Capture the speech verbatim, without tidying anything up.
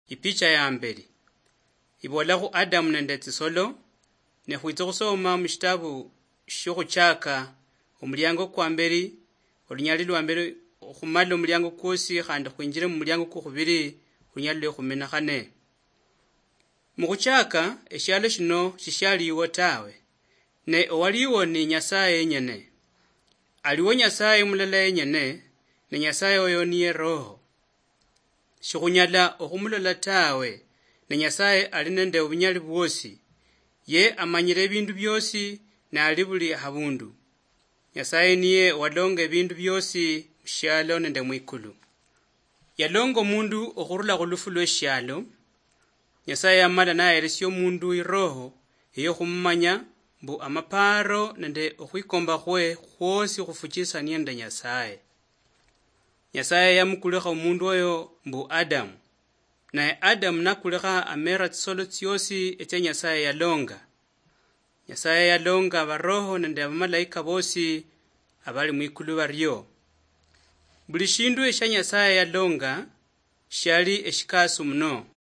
Ipicha ya mbeli ibolakho Adamu nende tsisolo ne khwitsa khusoma mushitabu shokhuchaka omulyango kwa mbeli olunyali lwa mbeli khumala omulyango kwosi khandi khwinjile mumulyango kwokhubili lunyali lwe khumi na khane. Mukhuchaka eshalo shino shishaliwo tawe ne owaliwo ni Nyasaye yenyene. Aliwo Nyasaye mulala yenyene ne Nyasaye oyo niye roho. Shikhunyala okhumulola tawe ne Nyasaye ali nende obunyali bwosi. Ye amanyile bindu byosi na ali buli habundu. Nyasaye niye walonga bindu byosi mushalo nende mwikulu. Yalonga mundu okhurula khulufu lwe shalo. Nyasaye amala nayeresya mundu iroho iyo khumanya mbu amaparo nende okhwikomba khwe khwosi khufukisania nende Nyasaye. Nyasaye yamukulekha mundu oyo mbu Adamu. Naye Adamu nakulekha amera tsisolo tsiosi eche Nyasaye yalonga. Nyasaye yalonga baroho nende abamalaika bosi abali mwikulu baryo. Buli shindu esha Nyasaye yalonga shali eshikasu muno.